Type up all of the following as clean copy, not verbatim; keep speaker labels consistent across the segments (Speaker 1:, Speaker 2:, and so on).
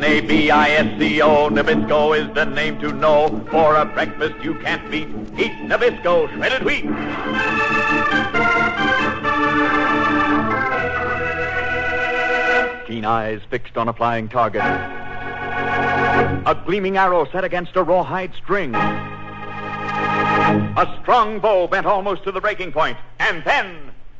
Speaker 1: Nabisco. Nabisco is the name to know. For a breakfast you can't beat. Eat Nabisco shredded wheat. Keen eyes fixed on a flying target. A gleaming arrow set against a rawhide string. A strong bow bent almost to the breaking point. And then...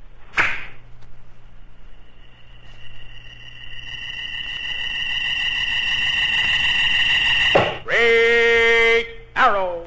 Speaker 1: Great arrow!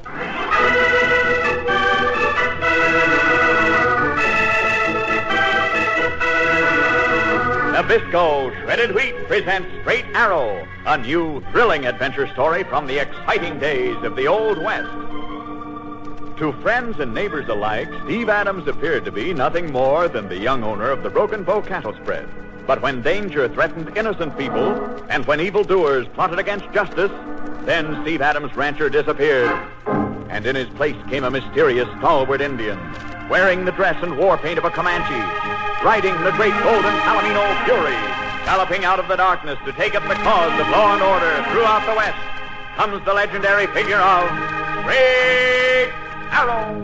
Speaker 1: Nabisco Shredded Wheat presents Great Arrow, a new, thrilling adventure story from the exciting days of the Old West. To friends and neighbors alike, Steve Adams appeared to be nothing more than the young owner of the Broken Bow cattle spread. But when danger threatened innocent people, and when evildoers plotted against justice, then Steve Adams' rancher disappeared. And in his place came a mysterious, stalwart Indian, wearing the dress and war paint of a Comanche, riding the great golden Palomino Fury, galloping out of the darkness to take up the cause of law and order throughout the West, comes the legendary figure of Great Arrow.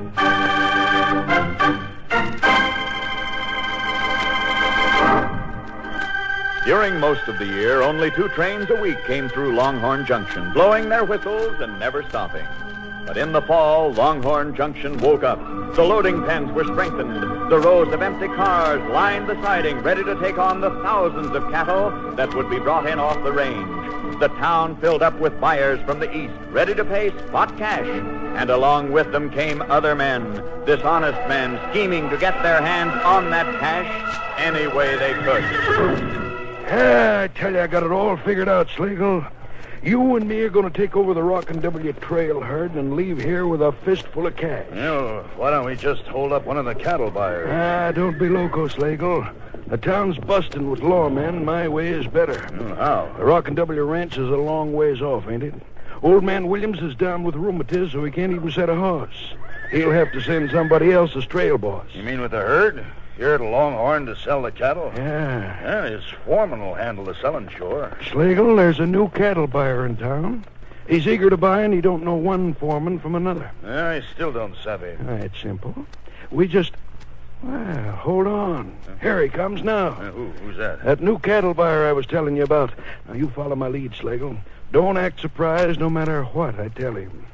Speaker 1: During most of the year, only 2 trains a week came through Longhorn Junction, blowing their whistles and never stopping. But in the fall, Longhorn Junction woke up. The loading pens were strengthened. The rows of empty cars lined the siding, ready to take on the thousands of cattle that would be brought in off the range. The town filled up with buyers from the east, ready to pay spot cash. And along with them came other men, dishonest men, scheming to get their hands on that cash any way they could.
Speaker 2: I tell you, I got it all figured out, Slagle. You and me are going to take over the Rockin' W trail herd and leave here with a fistful of cash.
Speaker 3: Well, why don't we just hold up one of the cattle buyers?
Speaker 2: Don't be loco, Slagle. The town's busting with lawmen. My way is better.
Speaker 3: How?
Speaker 2: The Rockin' W ranch is a long ways off, ain't it? Old man Williams is down with rheumatiz, so he can't even set a horse. He'll have to send somebody else as trail boss.
Speaker 3: You mean with the herd? Here at Longhorn to sell the cattle?
Speaker 2: Yeah.
Speaker 3: His foreman will handle the selling, sure.
Speaker 2: Slagle, there's a new cattle buyer in town. He's eager to buy, and he don't know one foreman from another.
Speaker 3: I still don't savvy.
Speaker 2: It's simple. We just... Well, hold on. Here he comes now.
Speaker 3: Who's that?
Speaker 2: That new cattle buyer I was telling you about. Now, you follow my lead, Slagle. Don't act surprised no matter what I tell him.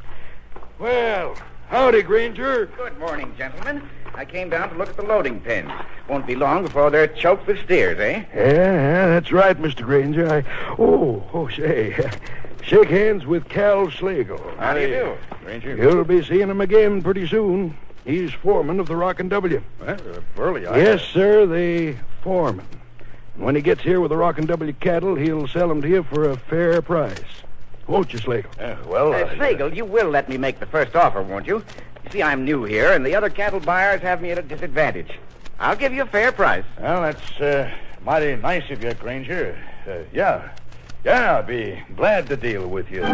Speaker 2: Well, howdy, Granger.
Speaker 4: Good morning, gentlemen. I came down to look at the loading pens. Won't be long before they're choked with steers, eh?
Speaker 2: Yeah, that's right, Mr. Granger. Say, shake hands with Cal Slagle.
Speaker 4: How do you do?
Speaker 3: Ranger?
Speaker 2: You'll be seeing him again pretty soon. He's foreman of the Rockin' W.
Speaker 3: Well, Burley,
Speaker 2: Yes, sir, the foreman. And when he gets here with the Rockin' W cattle, he'll sell them to you for a fair price. Won't you, Slagle?
Speaker 4: Slagle, you will let me make the first offer, won't you? You see, I'm new here, and the other cattle buyers have me at a disadvantage. I'll give you a fair price.
Speaker 3: Well, that's mighty nice of you, Granger. Yeah, I'll be glad to deal with you.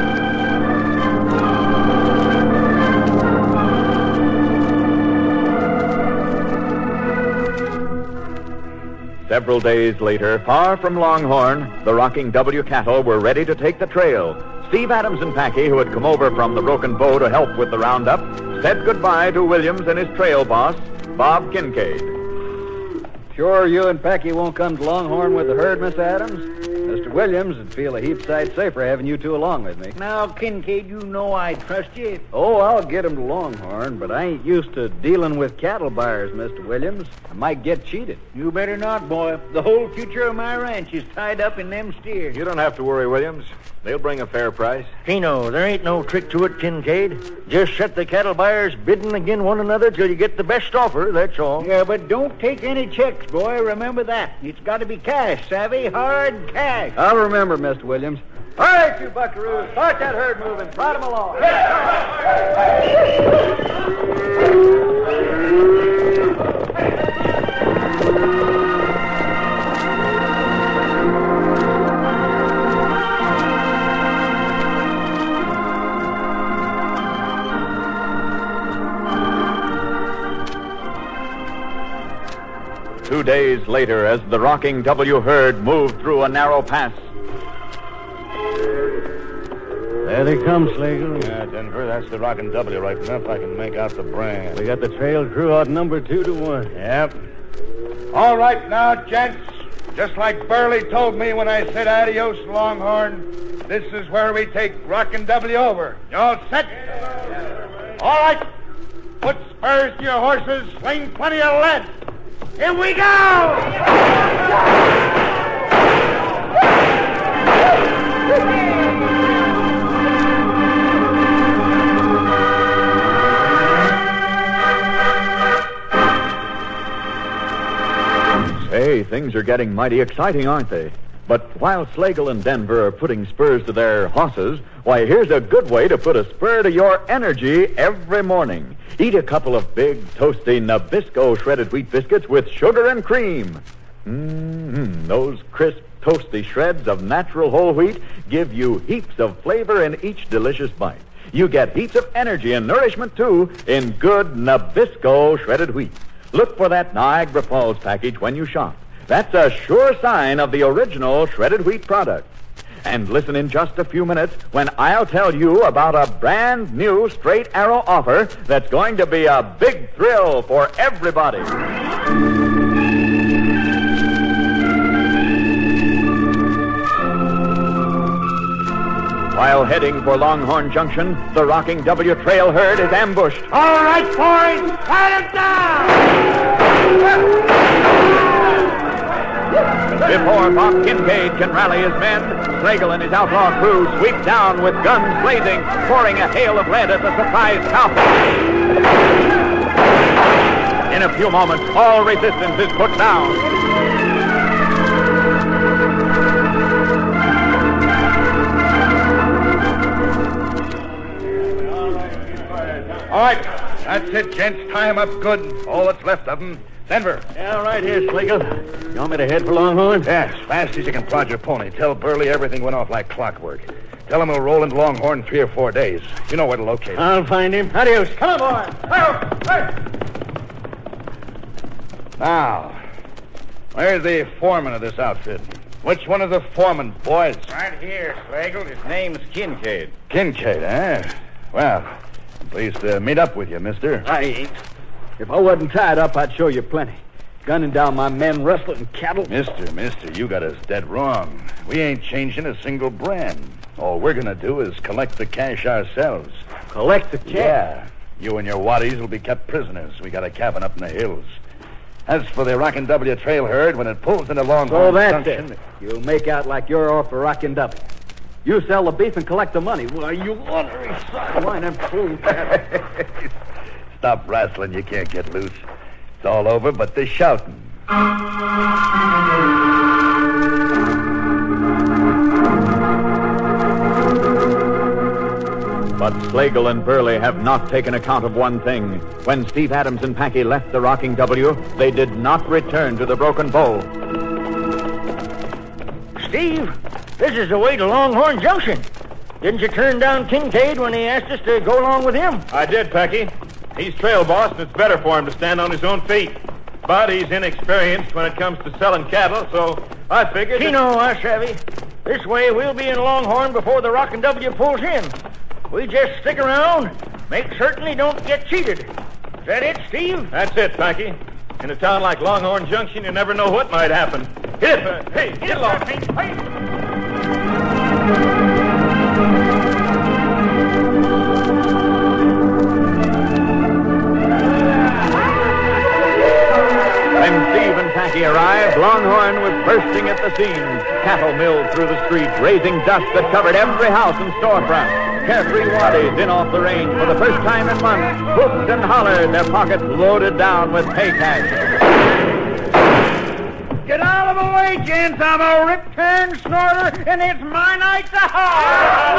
Speaker 1: Several days later, far from Longhorn, the Rocking W cattle were ready to take the trail. Steve Adams and Packy, who had come over from the Broken Bow to help with the roundup, said goodbye to Williams and his trail boss, Bob Kincaid.
Speaker 5: Sure you and Packy won't come to Longhorn with the herd, Mr. Adams? Mr. Williams would feel a heap sight safer having you two along with me.
Speaker 4: Now, Kincaid, you know I trust you.
Speaker 5: Oh, I'll get him to Longhorn, but I ain't used to dealing with cattle buyers, Mr. Williams. I might get cheated.
Speaker 4: You better not, boy. The whole future of my ranch is tied up in them steers.
Speaker 6: You don't have to worry, Williams. They'll bring a fair price.
Speaker 7: Pino, there ain't no trick to it, Kincaid. Just set the cattle buyers bidding agin one another till you get the best offer, that's all.
Speaker 4: Yeah, but don't take any checks, boy. Remember that. It's got to be cash, savvy? Hard cash.
Speaker 5: I'll remember, Mr. Williams. All right, you buckaroos. Start that herd moving. Prod 'em along.
Speaker 1: Two days later, as the Rocking W herd moved through a narrow pass,
Speaker 5: There they come, Slagle.
Speaker 3: Yeah, Denver, that's the Rockin' W right enough. I can make out the brand.
Speaker 5: We got the trail crew outnumbered 2-1.
Speaker 3: Yep. All right now, gents. Just like Burley told me when I said adios, Longhorn, this is where we take Rockin' W over. You all set? All right. Put spurs to your horses. Sling plenty of lead. Here we go!
Speaker 1: Hey, things are getting mighty exciting, aren't they? But while Slagle and Denver are putting spurs to their horses, why, here's a good way to put a spur to your energy every morning. Eat a couple of big, toasty Nabisco shredded wheat biscuits with sugar and cream. Those crisp, toasty shreds of natural whole wheat give you heaps of flavor in each delicious bite. You get heaps of energy and nourishment, too, in good Nabisco shredded wheat. Look for that Niagara Falls package when you shop. That's a sure sign of the original shredded wheat product. And listen in just a few minutes when I'll tell you about a brand new Straight Arrow offer that's going to be a big thrill for everybody. While heading for Longhorn Junction, the Rocking W trail herd is ambushed.
Speaker 3: All right, boys, cut it down!
Speaker 1: Before Bob Kincaid can rally his men, Slagle and his outlaw crew sweep down with guns blazing, pouring a hail of lead at the surprised cowboys. In a few moments, all resistance is put down.
Speaker 3: All right, that's it, gents. Tie 'em up good. All that's left of 'em. Denver.
Speaker 5: Yeah, right here, Slagle. You want me to head for Longhorn?
Speaker 3: Yeah, as fast as you can prod your pony. Tell Burley everything went off like clockwork. Tell him we'll roll into Longhorn in 3 or 4 days. You know where to locate him.
Speaker 5: I'll find him. Adios. Come on, boy.
Speaker 3: Now, where's the foreman of this outfit? Which one of the foremen, boys?
Speaker 4: Right here, Slagle. His name's Kincaid.
Speaker 3: Kincaid, eh? Well, I'm pleased to meet up with you, mister.
Speaker 5: I ain't. If I wasn't tied up, I'd show you plenty. Gunning down my men, rustling cattle.
Speaker 3: Mister, you got us dead wrong. We ain't changing a single brand. All we're gonna do is collect the cash ourselves.
Speaker 5: Collect the cash?
Speaker 3: Yeah. You and your waddies will be kept prisoners. We got a cabin up in the hills. As for the Rockin' W trail herd, when it pulls into Longhorn
Speaker 5: So that's
Speaker 3: Junction...
Speaker 5: it. You'll make out like you're off for Rockin' W. You sell the beef and collect the money. Why, you ornery son. Why, them fool cattle.
Speaker 3: Stop wrestling. You can't get loose. It's all over but the shouting.
Speaker 1: But Slagle and Burley have not taken account of one thing. When Steve Adams and Packy left the Rocking W, they did not return to the Broken Bow.
Speaker 7: Steve, this is the way to Longhorn Junction. Didn't you turn down Kincaid when he asked us to go along with him?
Speaker 6: I did, Packy. He's trail boss, and it's better for him to stand on his own feet. But he's inexperienced when it comes to selling cattle, so I figured...
Speaker 7: Tino, I savvy. This way we'll be in Longhorn before the Rockin' W pulls in. We just stick around, make certain he don't get cheated. Is that it, Steve?
Speaker 6: That's it, Packy. In a town like Longhorn Junction, you never know what might happen. Hit it! Hey, get along!
Speaker 1: When Steve and Packy arrived, Longhorn was bursting at the seams. Cattle milled through the streets, raising dust that covered every house and storefront. Carefree waddies in off the range for the first time in months, whooped and hollered, their pockets loaded down with pay cash.
Speaker 4: Get out of the way, gents. I'm a rip-turn snorter, and it's my night to howl.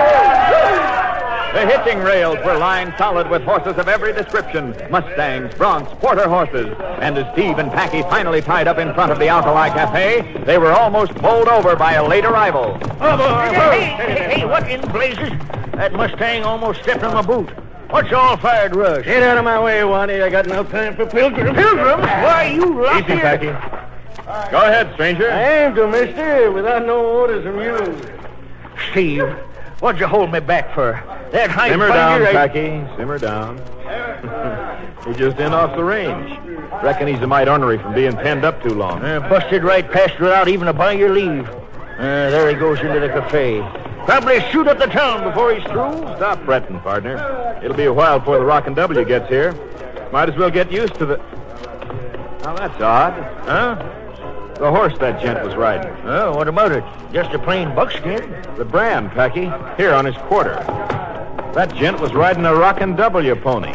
Speaker 1: The hitching rails were lined solid with horses of every description, Mustangs, broncs, quarter horses. And as Steve and Packy finally tied up in front of the Alkali Cafe, they were almost bowled over by a late arrival.
Speaker 7: Hey, what in blazes? That Mustang almost stepped on my boot. What's all fired rush?
Speaker 5: Get out of my way, Waddy. I got no time for pilgrims.
Speaker 7: Pilgrims? Why, you lost
Speaker 6: Easy, Packy. Go ahead, stranger.
Speaker 5: I ain't to, mister, without no orders from you.
Speaker 7: Steve, what'd you hold me back for? That high
Speaker 6: Simmer down,
Speaker 7: finder,
Speaker 6: Packy. Simmer down. He's just in off the range. Reckon he's a mite ornery from being penned up too long.
Speaker 7: Busted right past without even a by your leave. There he goes into the cafe. Probably shoot up the town before he's through.
Speaker 6: Stop fretting, partner. It'll be a while before the Rockin' W gets here. Might as well get used to the... Now, that's odd.
Speaker 7: Huh?
Speaker 6: The horse that gent was riding.
Speaker 7: Oh, what about it? Just a plain buckskin?
Speaker 6: The brand, Packy. Here on his quarter. That gent was riding a Rockin' W pony.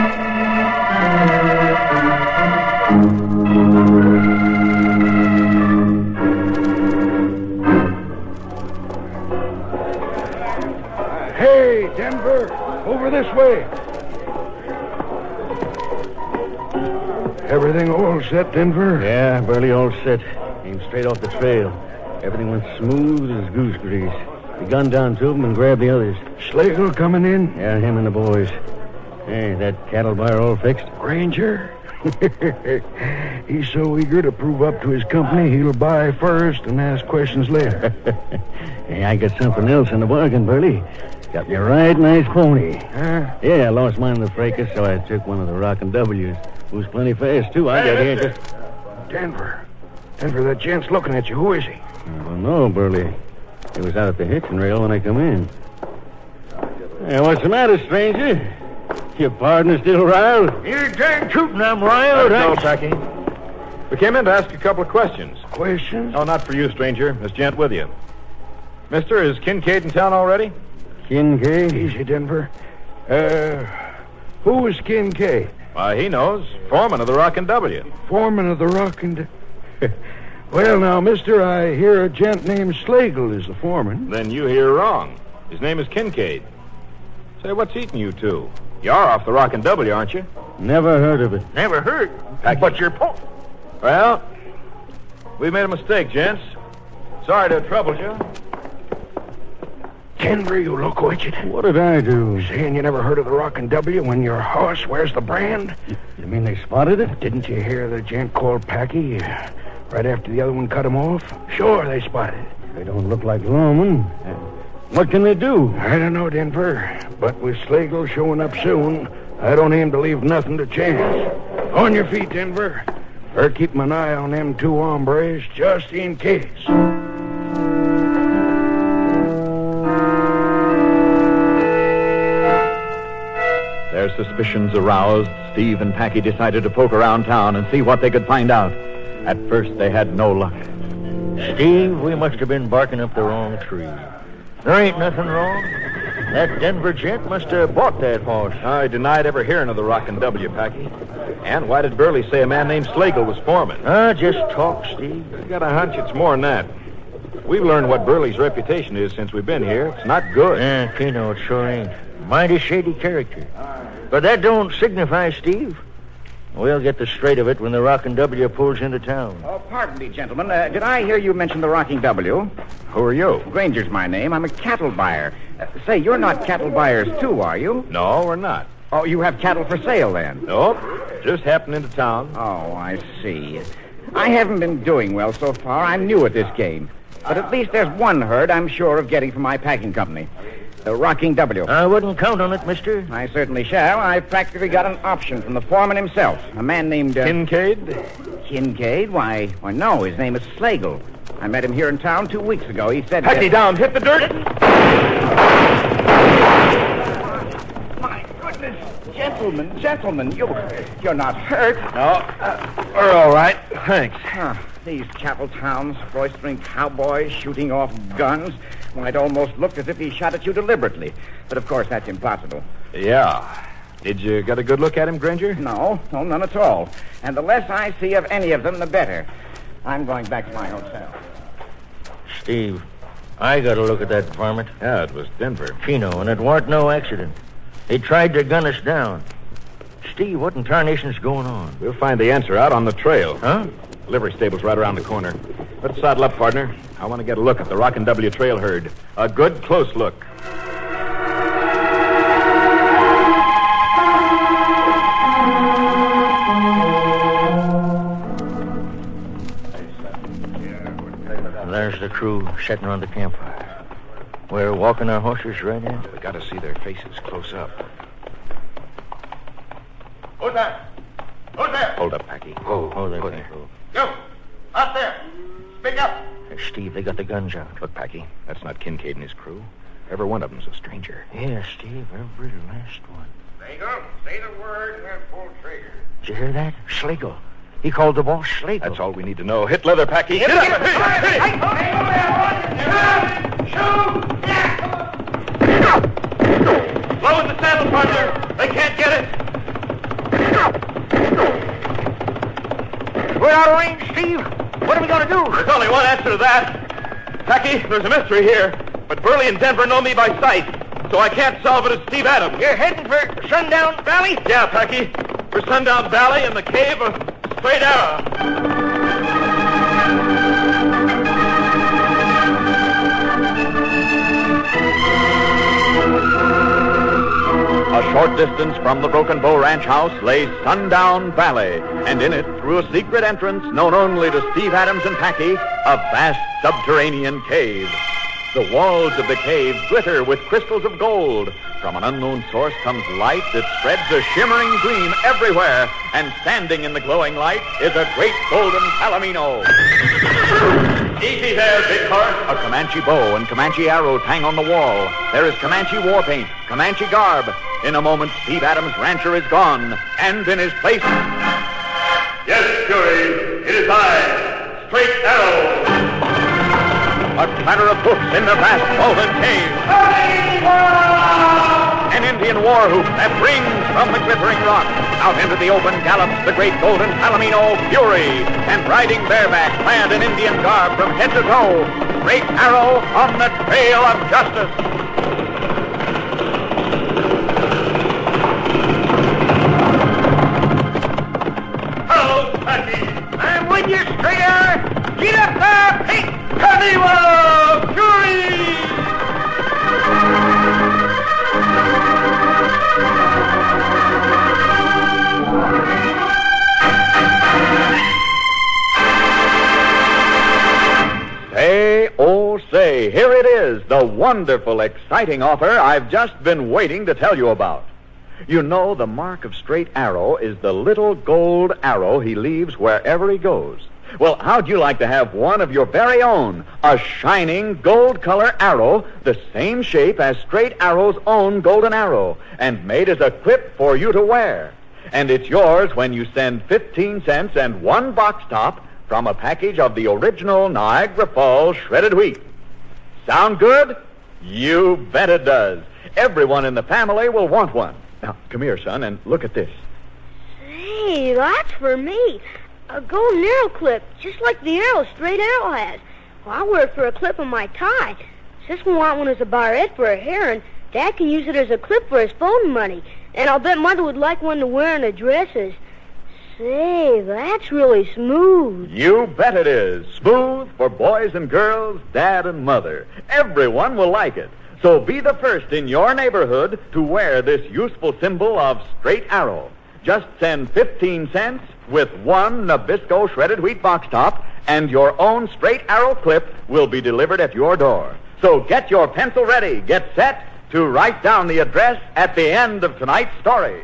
Speaker 2: Hey, Denver, over this way. Everything all set, Denver?
Speaker 5: Yeah, Burley all set. Came straight off the trail. Everything went smooth as goose grease. We gunned down two of them and grabbed the others.
Speaker 2: Slagle coming in?
Speaker 5: Yeah, him and the boys. Hey, that cattle buyer all fixed?
Speaker 2: Granger? He's so eager to prove up to his company, he'll buy first and ask questions later.
Speaker 5: Hey, I got something else in the bargain, Burley. Got me a right nice pony.
Speaker 2: Huh?
Speaker 5: Yeah, I lost mine in the fracas, so I took one of the Rockin' W's. Who's plenty fast, too. I got here just...
Speaker 2: Denver, that gent's looking at you. Who is he?
Speaker 5: I don't know, Burley. He was out at the hitching rail when I come in. Hey, what's the matter, stranger? Your partner still riled?
Speaker 7: You're darn tootin' I'm riled.
Speaker 6: No, Packy. We came in to ask a couple of questions.
Speaker 2: Questions?
Speaker 6: Oh, not for you, stranger. This gent with you. Mister, is Kincaid in town already?
Speaker 5: Kincaid?
Speaker 2: Easy, Denver. Who is Kincaid?
Speaker 6: Why, he knows. Foreman of the Rockin' W.
Speaker 2: Foreman of the Rockin'... Well, now, mister, I hear a gent named Slagle is the foreman.
Speaker 6: Then you hear wrong. His name is Kincaid. Say, what's eating you two? You're off the Rockin' W, aren't you?
Speaker 5: Never heard of it.
Speaker 7: Never heard.
Speaker 6: Packy.
Speaker 7: But you're
Speaker 6: Well, we made a mistake, gents. Sorry to have troubled you.
Speaker 2: Denver, you look witched.
Speaker 5: What did I do?
Speaker 2: Saying you never heard of the Rockin' W when your horse wears the brand?
Speaker 5: You mean they spotted it?
Speaker 2: Didn't you hear the gent called Packy right after the other one cut him off? Sure, they spotted it.
Speaker 5: They don't look like lawmen. What can they do?
Speaker 2: I don't know, Denver, but with Slagle showing up soon, I don't aim to leave nothing to chance. On your feet, Denver. Or keeping an eye on them two hombres just in case.
Speaker 1: Their suspicions aroused, Steve and Packy decided to poke around town and see what they could find out. At first, they had no luck.
Speaker 7: Steve, we must have been barking up the wrong tree. There ain't nothing wrong. That Denver gent must have bought that horse.
Speaker 6: I denied ever hearing of the Rockin' W, Packy. And why did Burley say a man named Slagle was foreman?
Speaker 7: Just talk, Steve.
Speaker 6: I got a hunch it's more than that. We've learned what Burley's reputation is since we've been here. It's not good.
Speaker 7: Keno, it sure ain't. Mighty shady character. But that don't signify, Steve. We'll get the straight of it when the Rockin' W pulls into town.
Speaker 4: Oh, pardon me, gentlemen. Did I hear you mention the Rocking W?
Speaker 6: Who are you?
Speaker 4: Granger's my name. I'm a cattle buyer. Say, you're not cattle buyers, too, are you?
Speaker 6: No, we're not.
Speaker 4: Oh, you have cattle for sale, then?
Speaker 6: Nope. Just happened into town.
Speaker 4: Oh, I see. I haven't been doing well so far. I'm new at this game. But at least there's one herd I'm sure of getting from my packing company. The Rocking W.
Speaker 7: I wouldn't count on it, mister.
Speaker 4: I certainly shall. I've practically got an option from the foreman himself. A man named...
Speaker 6: Kincaid?
Speaker 4: Kincaid? Why, no, his name is Slagle. I met him here in town 2 weeks ago. He said...
Speaker 6: Packy, down. Hit the dirt.
Speaker 4: My goodness. Gentlemen, you're not hurt.
Speaker 6: No, we're all right. Thanks.
Speaker 4: These cattle towns, roistering cowboys, shooting off guns. Well, it almost looked as if he shot at you deliberately. But, of course, that's impossible.
Speaker 6: Yeah. Did you get a good look at him, Granger?
Speaker 4: No, none at all. And the less I see of any of them, the better. I'm going back to my hotel.
Speaker 7: Steve, I got to look at that varmint.
Speaker 6: Yeah, it was Denver.
Speaker 7: Keno, and it weren't no accident. He tried to gun us down. Steve, what in tarnation's going on?
Speaker 6: We'll find the answer out on the trail.
Speaker 7: Huh?
Speaker 6: Livery stable's right around the corner. Let's saddle up, partner. I want to get a look at the Rockin' W trail herd. A good, close look.
Speaker 7: There's the crew sitting around the campfire. We're walking our horses right in.
Speaker 8: We got to see their faces close up.
Speaker 3: Who's that? Who's there?
Speaker 8: Hold up, Packy.
Speaker 7: Oh, there,
Speaker 8: Hold
Speaker 7: Packy.
Speaker 8: it.
Speaker 3: You! Out there! Speak up!
Speaker 7: Hey, Steve, they got the guns out.
Speaker 8: Look, Packy, that's not Kincaid and his crew. Every one of them's a stranger.
Speaker 7: Yeah, Steve, every last one.
Speaker 3: Schlegel, say the word and we'll pull trigger.
Speaker 7: Did you hear that? Schlegel. He called the boss Schlegel.
Speaker 8: That's all we need to know. Hit leather, Packy. Hit up!
Speaker 6: Blow in the saddle, partner. They can't get it.
Speaker 7: We're out of range, Steve. What are we going to do?
Speaker 6: There's only one answer to that. Packy, there's a mystery here. But Burley and Denver know me by sight, so I can't solve it as Steve Adams.
Speaker 7: You're heading for Sundown Valley?
Speaker 6: Yeah, Packy. For Sundown Valley and the cave of Straight Arrow.
Speaker 1: A short distance from the Broken Bow Ranch house lay Sundown Valley, and in it, through a secret entrance known only to Steve Adams and Packy, a vast subterranean cave. The walls of the cave glitter with crystals of gold. From an unknown source comes light that spreads a shimmering gleam everywhere, and standing in the glowing light is a great golden palomino.
Speaker 6: Easy there, big horse.
Speaker 1: A Comanche bow and Comanche arrows hang on the wall. There is Comanche war paint, Comanche garb. In a moment, Steve Adams' rancher is gone, and in his place...
Speaker 6: Yes, Fury, it is I, Straight Arrow.
Speaker 1: A clatter of hoofs in the vast vaulted cave. An Indian war whoop that rings from the glittering rock. Out into the open gallops the great golden palomino Fury, and riding bareback, clad in Indian garb from head to toe, Straight Arrow on the trail of justice.
Speaker 6: Hello, Packy.
Speaker 7: I'm with you, Straight Arrow. Get up there, Pete.
Speaker 6: Kaniwa Fury!
Speaker 1: Say, oh say, here it is, the wonderful, exciting offer I've just been waiting to tell you about. You know, the mark of Straight Arrow is the little gold arrow he leaves wherever he goes. Well, how'd you like to have one of your very own? A shining gold-color arrow, the same shape as Straight Arrow's own golden arrow, and made as a clip for you to wear. And it's yours when you send 15 cents and one box top from a package of the original Niagara Falls shredded wheat. Sound good? You bet it does. Everyone in the family will want one. Now, come here, son, and look at this.
Speaker 9: Hey, that's for me. A golden arrow clip, just like the arrow Straight Arrow has. Well, I wear it for a clip on my tie. Sis will want one as a barrette for her hair, and Dad can use it as a clip for his phone money. And I'll bet Mother would like one to wear in her dresses. Say, that's really smooth.
Speaker 1: You bet it is. Smooth for boys and girls, Dad and Mother. Everyone will like it. So be the first in your neighborhood to wear this useful symbol of Straight Arrow. Just send 15 cents with one Nabisco shredded wheat box top, and your own Straight Arrow clip will be delivered at your door. So get your pencil ready, get set to write down the address at the end of tonight's story.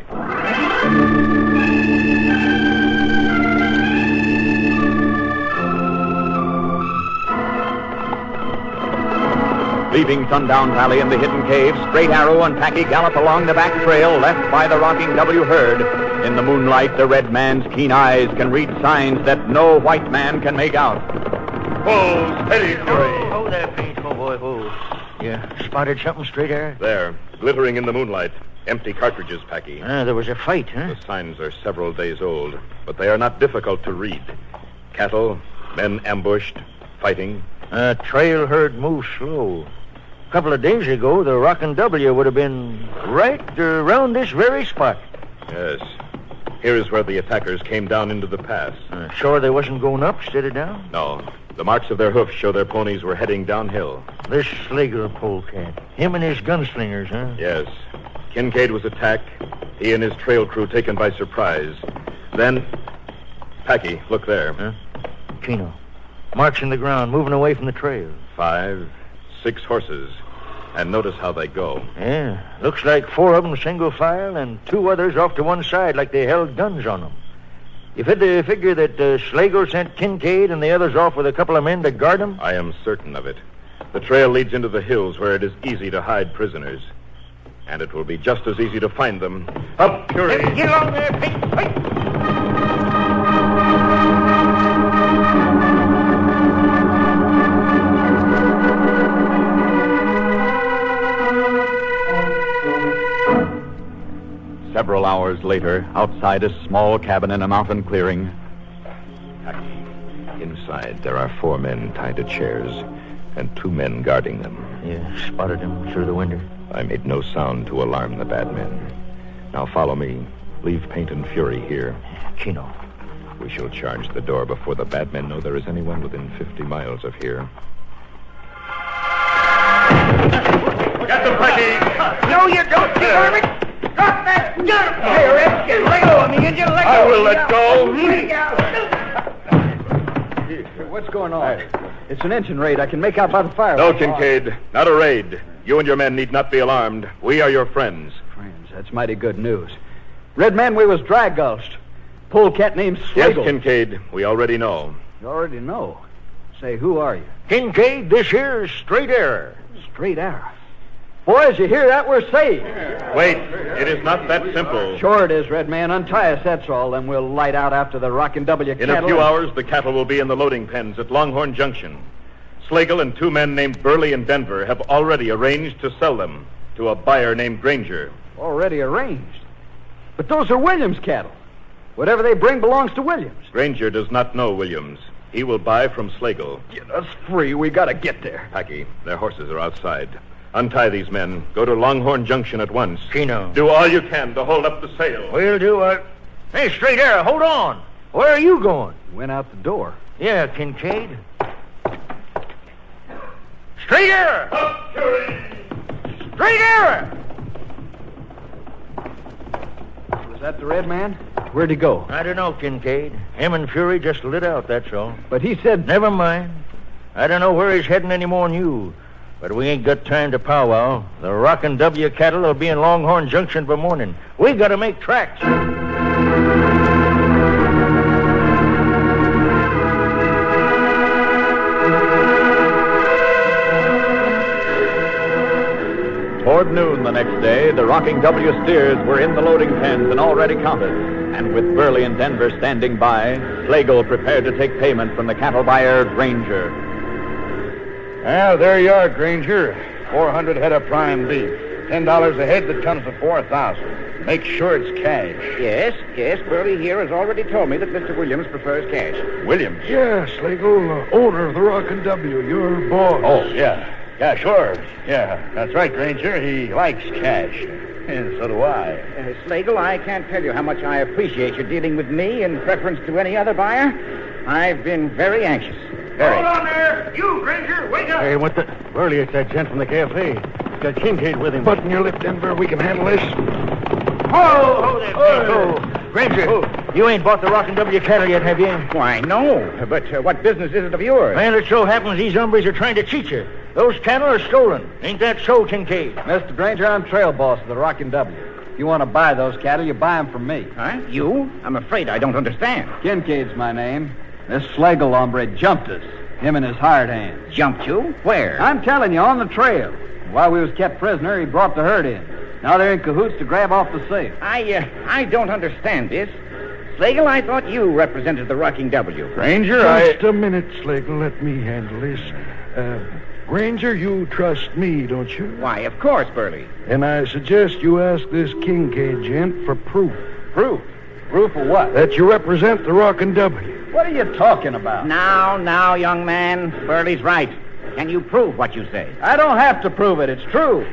Speaker 1: Leaving Sundown Valley and the hidden cave, Straight Arrow and Packy gallop along the back trail left by the rocking W herd. In the moonlight, the red man's keen eyes can read signs that no white man can make out.
Speaker 6: Whoa, steady, Fury.
Speaker 7: Oh, there, Pete, oh boy, oh. Yeah, spotted something, Straight Arrow?
Speaker 8: There, glittering in the moonlight. Empty cartridges, Packy.
Speaker 7: There was a fight, huh?
Speaker 8: The signs are several days old, but they are not difficult to read. Cattle, men ambushed, fighting.
Speaker 7: Trail herd moves slow. A couple of days ago, the Rockin' W would have been right around this very spot.
Speaker 8: Yes. Here is where the attackers came down into the pass.
Speaker 7: Sure they wasn't going up instead of down?
Speaker 8: No. The marks of their hoofs show their ponies were heading downhill.
Speaker 7: This Schlegel polecat. Him and his gunslingers, huh?
Speaker 8: Yes. Kincaid was attacked. He and his trail crew taken by surprise. Then... Packy, look there.
Speaker 7: Huh? Chino. Marks in the ground, moving away from the trail.
Speaker 8: 5, 6 horses. And notice how they go.
Speaker 7: Yeah, looks like 4 of them single file and 2 others off to one side like they held guns on them. You figure that Slagle sent Kincaid and the others off with a couple of men to guard them?
Speaker 8: I am certain of it. The trail leads into the hills where it is easy to hide prisoners. And it will be just as easy to find them. Up, Fury!
Speaker 7: Get along there, Pete! Hey.
Speaker 1: Several hours later, outside a small cabin in a mountain clearing.
Speaker 8: Inside, there are 4 men tied to chairs and 2 men guarding them.
Speaker 7: Yeah, spotted him through the window.
Speaker 8: I made no sound to alarm the bad men. Now follow me. Leave Paint and Fury here.
Speaker 7: Chino.
Speaker 8: We shall charge the door before the bad men know there is anyone within 50 miles of here.
Speaker 3: Get them, Packy!
Speaker 4: No, you don't, you garbage! Drop that gun! Hey, Redskin, let go of me, and you let go.
Speaker 3: I will let go.
Speaker 10: What's going on? It's an engine raid. I can make out by the fire.
Speaker 8: No, Kincaid. Not a raid. You and your men need not be alarmed. We are your friends.
Speaker 10: Friends, that's mighty good news. Red man, we was drag gulched. Polecat named
Speaker 8: Yes,
Speaker 10: Slagle.
Speaker 8: Kincaid. We already know.
Speaker 10: You already know. Say, who are you?
Speaker 7: Kincaid, this here is Straight Arrow.
Speaker 10: Straight Arrow. Boys, you hear that? We're saved.
Speaker 8: Wait. It is not that simple.
Speaker 10: Sure it is, Red man. Untie us, that's all. Then we'll light out after the Rockin' W
Speaker 8: In
Speaker 10: cattle.
Speaker 8: a few hours, the cattle will be in the loading pens at Longhorn Junction. Slagle and 2 men named Burley and Denver have already arranged to sell them to a buyer named Granger.
Speaker 10: Already arranged. But those are Williams cattle. Whatever they bring belongs to Williams.
Speaker 8: Granger does not know Williams. He will buy from Slagle.
Speaker 10: Get us free. We gotta get there.
Speaker 8: Packy, their horses are outside. Untie these men. Go to Longhorn Junction at once.
Speaker 7: Chino.
Speaker 8: Do all you can to hold up the sale.
Speaker 7: We'll do what? Hey, Straight Arrow, hold on. Where are you going?
Speaker 10: Went out the door.
Speaker 7: Yeah, Kincaid. Straight Arrow!
Speaker 3: Up, Fury!
Speaker 7: Straight Arrow!
Speaker 10: Was that the Red man? Where'd he go?
Speaker 7: I don't know, Kincaid. Him and Fury just lit out, that's all.
Speaker 10: But he said...
Speaker 7: Never mind. I don't know where he's heading any more than you. But we ain't got time to powwow. The Rockin' W cattle will be in Longhorn Junction by morning. We gotta make tracks.
Speaker 1: Toward noon the next day, the Rocking W steers were in the loading pens and already counted. And with Burley and Denver standing by, Slagle prepared to take payment from the cattle buyer, Granger.
Speaker 3: Well, there you are, Granger. 400 head of prime beef. $10 a head, that comes to 4,000. Make sure it's cash.
Speaker 4: Yes, Burley here has already told me that Mr. Williams prefers cash.
Speaker 3: Williams?
Speaker 2: Yeah, Slagle, owner of the Rockin' W, your boss.
Speaker 3: Oh, yeah. Yeah, sure. Yeah, that's right, Granger. He likes cash. And so do I.
Speaker 4: Slagle, I can't tell you how much I appreciate your dealing with me in preference to any other buyer. I've been very anxious. Very.
Speaker 7: Hold on there! You, Granger, wake up!
Speaker 5: Hey, what the... Burley, it's that gent from the cafe. He's got Kincaid with him.
Speaker 2: Button your lip, Denver. We can handle this.
Speaker 7: Whoa, there, Pinto. Granger, you ain't bought the Rockin' W cattle yet, have you?
Speaker 4: Why, no. But what business is it of yours?
Speaker 7: Well, it so happens these hombres are trying to cheat you. Those cattle are stolen. Ain't that so, Kincaid?
Speaker 10: Mr. Granger, I'm trail boss of the Rockin' W. If you want to buy those cattle, you buy them from me.
Speaker 4: Huh? You? I'm afraid I don't understand.
Speaker 10: Kincaid's my name. This Slagle hombre jumped us. Him and his hired hand.
Speaker 4: Jumped you? Where?
Speaker 10: I'm telling you, on the trail. While we was kept prisoner, he brought the herd in. Now they're in cahoots to grab off the sale.
Speaker 4: I don't understand this. Slagle, I thought you represented the Rocking W.
Speaker 3: Granger,
Speaker 2: Just a minute, Slagle. Let me handle this. Granger, you trust me, don't you?
Speaker 4: Why, of course, Burley.
Speaker 2: And I suggest you ask this Kincaid gent for proof.
Speaker 10: Proof? Proof of what?
Speaker 2: That you represent the Rockin' W.
Speaker 10: What are you talking about?
Speaker 4: Now, young man. Burley's right. Can you prove what you say?
Speaker 10: I don't have to prove it. It's true.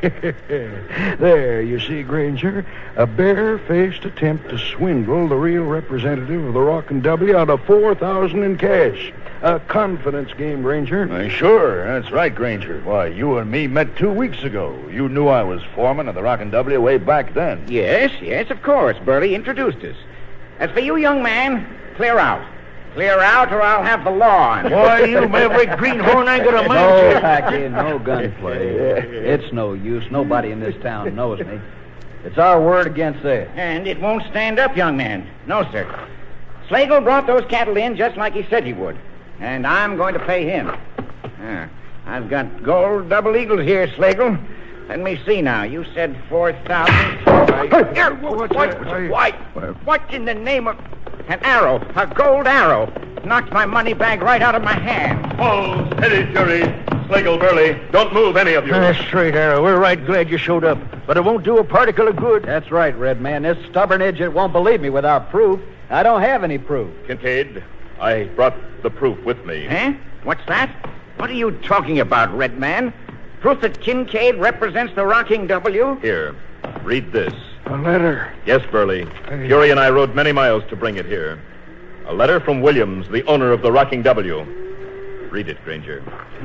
Speaker 2: There, you see, Granger, a bare-faced attempt to swindle the real representative of the Rockin' W out of $4,000 in cash. A confidence game, Granger.
Speaker 3: Sure, that's right, Granger. Why, you and me met 2 weeks ago. You knew I was foreman of the Rockin' W way back then.
Speaker 4: Yes, of course. Burley introduced us. As for you, young man, clear out. Clear out or I'll have the law on.
Speaker 7: Boy, you maverick greenhorn ain't gonna
Speaker 10: No,
Speaker 7: mind you.
Speaker 10: Packy, no gunplay. It's no use. Nobody in this town knows me. It's our word against theirs.
Speaker 4: And it won't stand up, young man. No, sir. Slagle brought those cattle in just like he said he would. And I'm going to pay him. I've got gold double eagles here, Slagle. Let me see now. You said 4,000. What in the name of... An arrow. A gold arrow. Knocked my money bag right out of my hand.
Speaker 8: Oh, steady, Fury. Slagle, Burley, don't move any of you.
Speaker 7: Straight arrow. We're right glad you showed up. But it won't do a particle of good.
Speaker 10: That's right, Red Man. This stubborn idiot won't believe me without proof. I don't have any proof.
Speaker 8: Kincaid, I brought the proof with me.
Speaker 4: Huh? What's that? What are you talking about, Red Man? Proof that Kincaid represents the Rocking W?
Speaker 8: Here, read this.
Speaker 2: A letter.
Speaker 8: Yes, Burley. Fury and I rode many miles to bring it here. A letter from Williams, the owner of the Rocking W. Read it, Granger.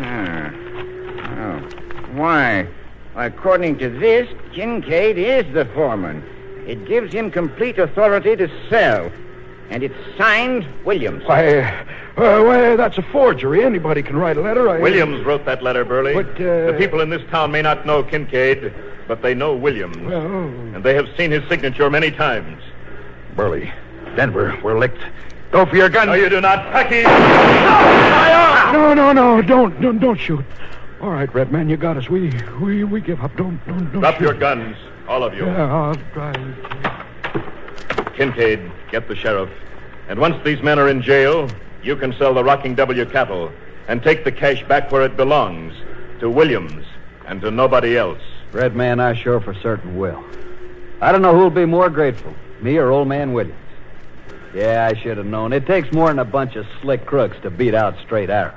Speaker 4: Why, according to this, Kincaid is the foreman. It gives him complete authority to sell. And it's signed Williams.
Speaker 2: Why, that's a forgery. Anybody can write a letter.
Speaker 8: Williams wrote that letter, Burley.
Speaker 2: But,
Speaker 8: the people in this town may not know Kincaid, but they know Williams.
Speaker 2: Well...
Speaker 8: And they have seen his signature many times.
Speaker 2: Burley, Denver, we're licked. Go for your gun.
Speaker 8: No, you do not. Packy!
Speaker 2: No, don't shoot. All right, Red Man, you got us. We give up. Don't
Speaker 8: Drop
Speaker 2: shoot.
Speaker 8: your guns, all of you.
Speaker 2: Yeah, I'll try.
Speaker 8: Kincaid, get the sheriff. And once these men are in jail, you can sell the Rocking W cattle and take the cash back where it belongs, to Williams and to nobody else.
Speaker 10: Red Man, I sure for certain will. I don't know who'll be more grateful, me or old man Williams. Yeah, I should have known. It takes more than a bunch of slick crooks to beat out Straight Arrow.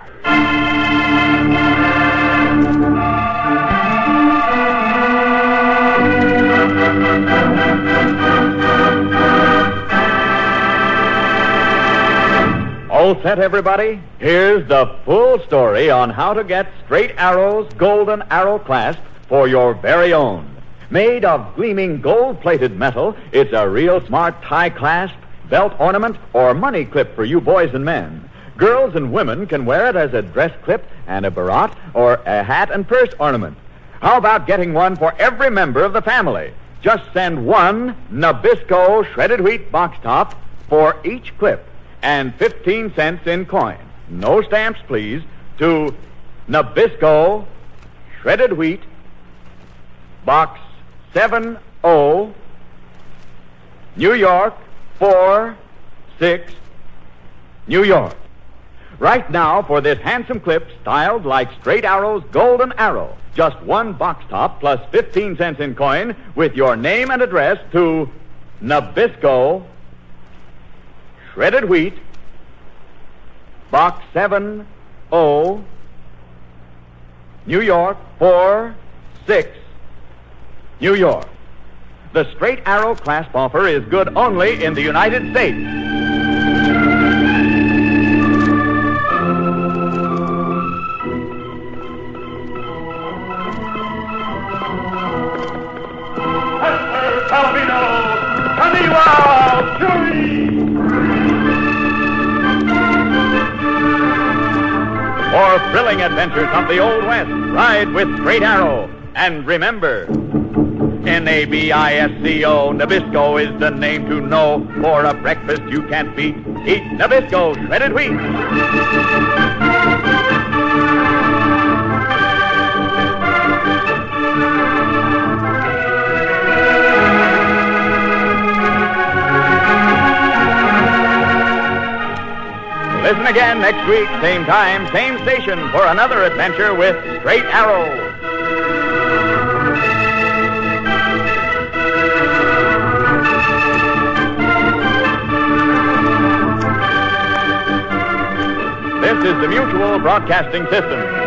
Speaker 1: All set, everybody? Here's the full story on how to get Straight Arrow's Golden Arrow Clasp for your very own. Made of gleaming gold-plated metal, it's a real smart tie clasp, belt ornament, or money clip for you boys and men. Girls and women can wear it as a dress clip and a barrette or a hat and purse ornament. How about getting one for every member of the family? Just send one Nabisco shredded wheat box top for each clip and 15 cents in coin. No stamps, please, to Nabisco shredded wheat box 70, New York 46, New York. Right now, for this handsome clip styled like Straight Arrow's Golden Arrow, just one box top plus 15 cents in coin with your name and address to Nabisco shredded wheat box 70, New York 46, New York. The Straight Arrow clasp offer is good only in the United States.
Speaker 8: Palomino! Kaniwa! Fury!
Speaker 1: For thrilling adventures of the Old West, ride with Straight Arrow. And remember, Nabisco, Nabisco is the name to know. For a breakfast you can't beat, eat Nabisco shredded wheat. Listen again next week, same time, same station, for another adventure with Straight Arrow. This is the Mutual Broadcasting System.